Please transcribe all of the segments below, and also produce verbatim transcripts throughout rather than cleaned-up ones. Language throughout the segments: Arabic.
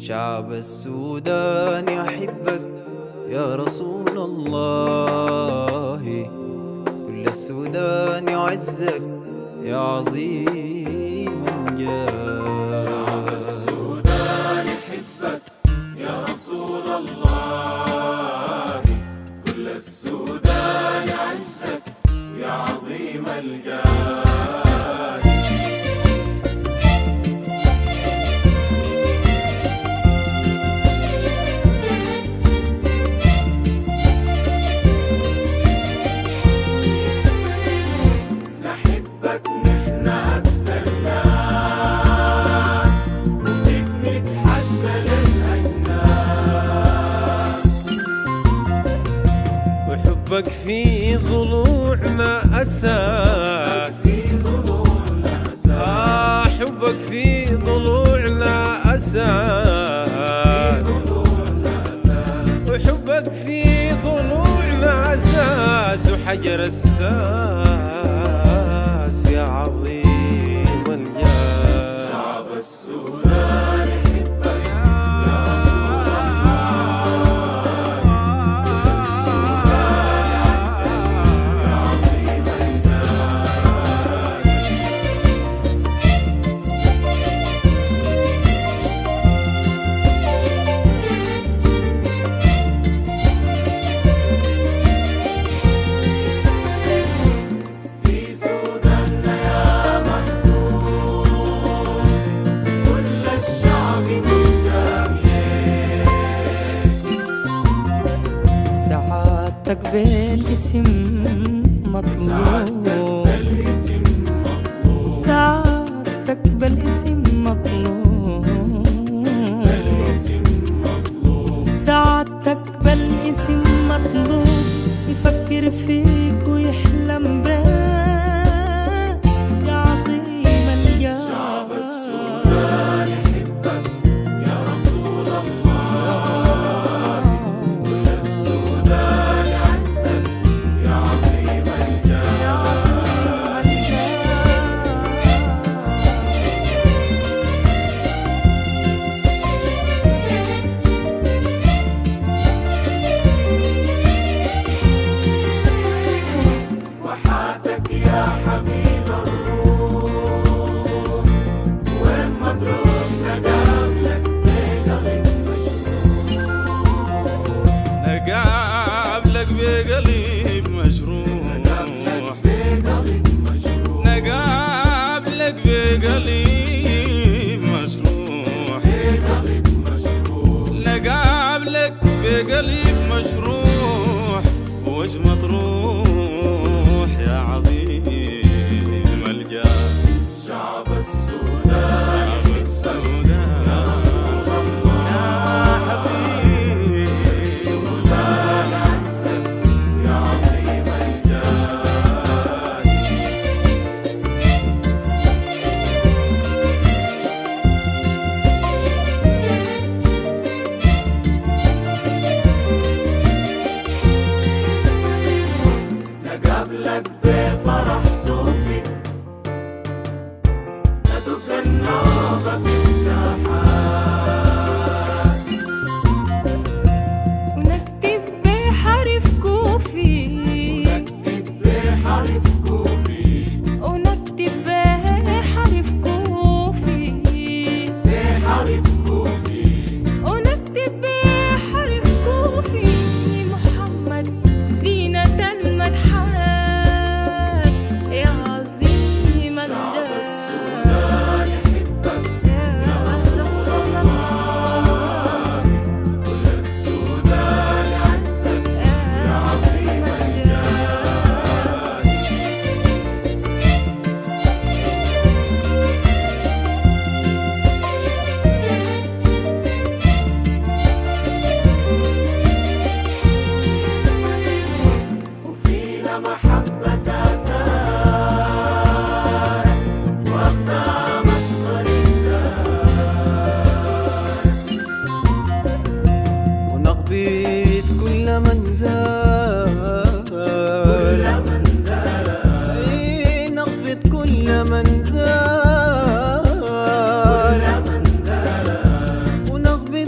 شعب السودان يحبك يا رسول الله، كل السودان يعزك يا عظيم الجاه. شعب السودان يحبك يا رسول الله، كل السودان يعزك يا عظيم الجاه. حبك في ضلوعنا أساس، آه حبك في ضلوعنا أساس، وحبك في ضلوعنا أساس وحجر الساس يا عظيم الجاه. شعب السودان يحبك يا رسول سعادتك بالاسم مطلوب، سعادتك بالاسم مطلوب، سعادتك بالاسم مطلوب، يفكر فيك ويحلم بك يا عظيم الجاه. شعب السودان يحبك يا رسول الله، كل السودان يعزك يا عظيم الجاه. وحاتك يا حبيب الروح، وين ما تروح نقابلك بقلب مشروح، نقابلك بقلب مشروح، نقابلك بقلب مشروح، نقابلك بقلب مشروح، وش مطروح يا عظيم الجاه. شعب السودان يحبك يا رسول الله، يا حبيبي السودان يعزك يا عظيم الجاه. نقابلك بفرح صوفي، ندق النوبة في الساحات، ونكتب بحرف كوفي، ونكتب بحرف كوفي، ونكتب بحرف كوفي، بحرف كوفي، ونكتب بحرف كوفي، محمد زينة المدحات يا عظيم شعب الجاه. السودان يحبك يا رسول الله، كل السودان يعزك يا عظيم الجاه. وفينا محبة آثار، وقدامك طريقك، ونقبت كل من زار، كل من زار، أي نقبت كل من زار، كل من زار، ونقبت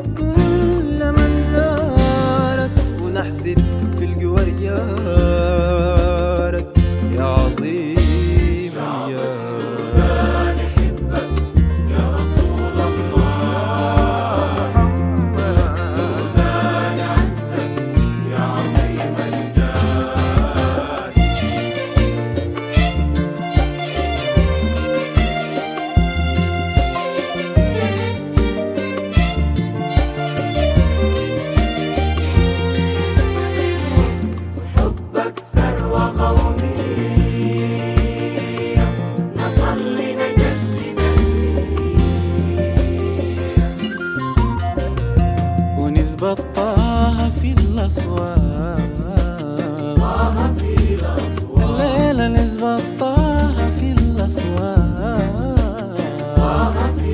طه في الأصوات، طه في الأصوات، الليلة نسبة طه في الأصوات، طه في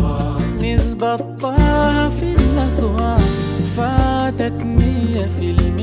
الأصوات، نسبة طه في الأصوات فاتت مية في المية.